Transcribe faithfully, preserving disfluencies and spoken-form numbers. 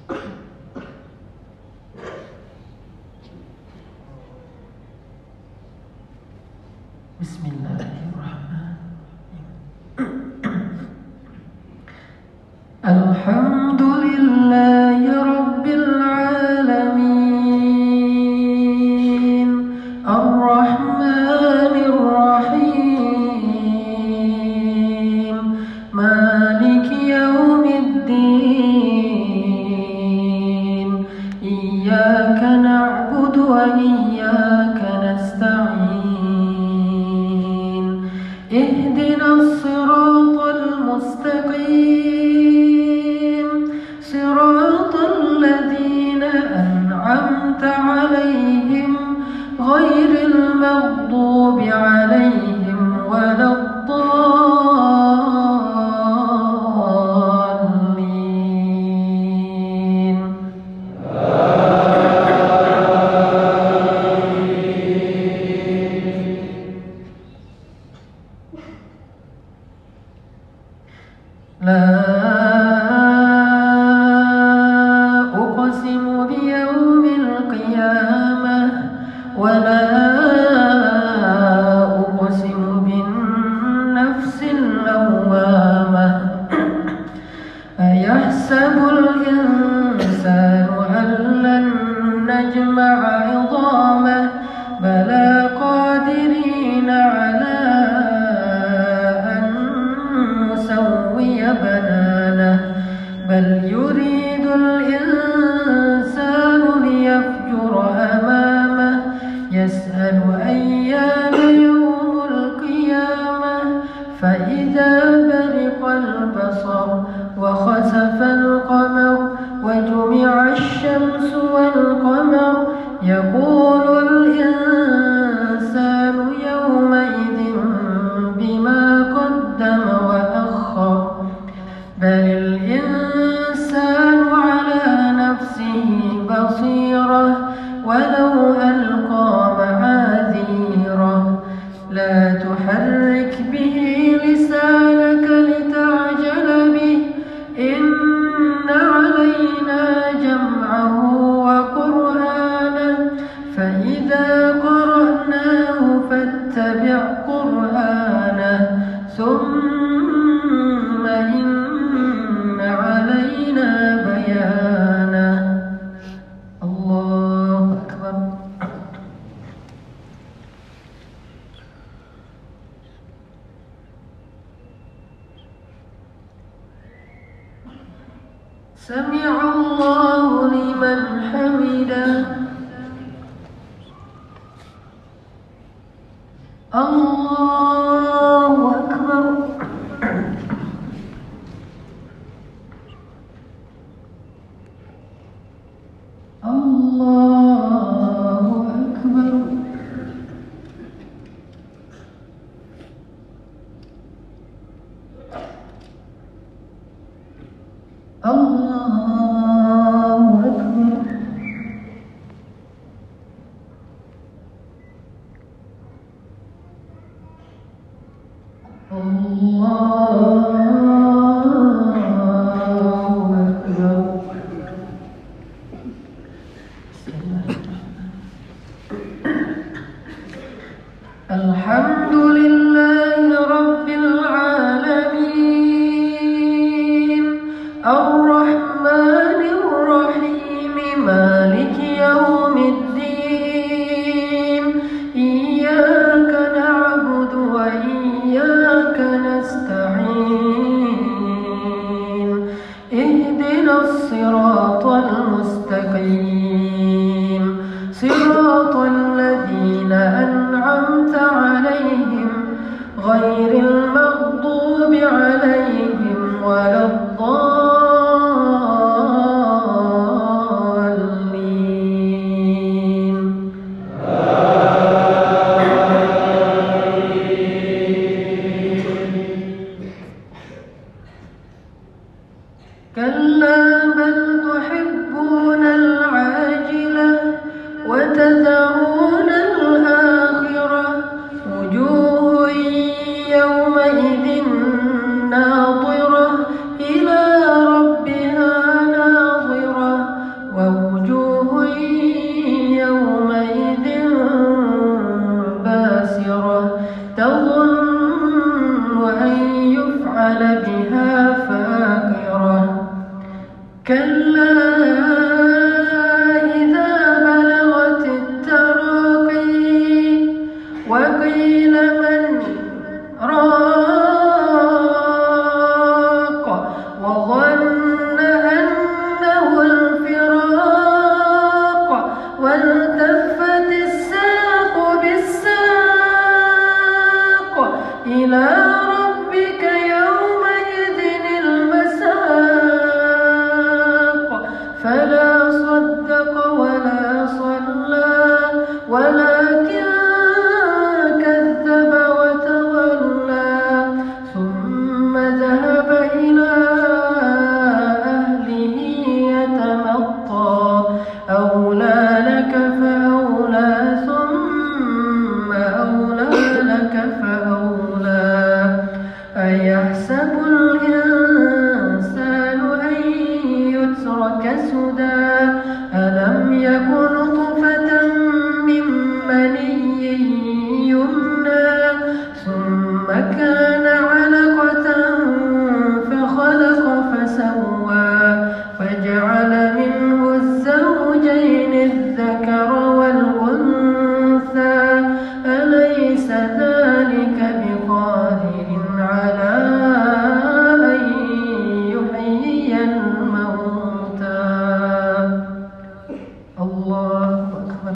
الحمد لله رب العالمين الرحمن الرحيم مالك يوم الدين إياك نعبد وإياك نستعين اهدنا الصراط المستقيم صراط الذين أنعمت عليهم غير المغضوب عليهم ولا الضالين. لا أقسم بيوم القيامة ولا أقسم بالنفس اللوامة أيحسب الإنسان أن لن نجمع عظامه بلى قادرين على أن نسوي بنانه بل يريد الإنسان ليفجر أمامه يسأل أيان يوم القيامة فإذا برق البصر وخسف القمر وجمع الشمس والقمر يقول الإنسان يومئذ بما قدم وأخر بل الإنسان على نفسه بصيرة ولو ألقى معاذيره لا تحرك به لسانك لتعجل به إن علينا جمعه وقرآنه فإذا قرأناه فاتبع قرآنه ثم إن علينا بيانه. الله أكبر. سمع الله لمن حمده. الله أكبر. الله أكبر. الله أكبر. الحمد لله رب العالمين الرحمن الرحيم مالك يوم الدين إياك نعبد وإياك نستعين اهدنا الصراط المستقيم صراط الذين أنعمت عليهم غير المغضوب عليهم ولا الضالين. كلا بل تحبون العاجلة وتذرون الآخرة وجوه يومئذ ناظرة إلى ربها ناظرة كلا إذا بلغت التراقي وقيل من راق وظن أنه الفراق والتفت الساق بالساق إلى ربك يومئذ المساق فلا صدق ولا صلى ولكن كذب وتولى ثم ذهب إلى أهله يتمطى أولى لك فأولى ثم أولى لك فأولى أيحسب الإنسان أن يترك سدى ألم يكن نطفة من مني يمنى ثم كان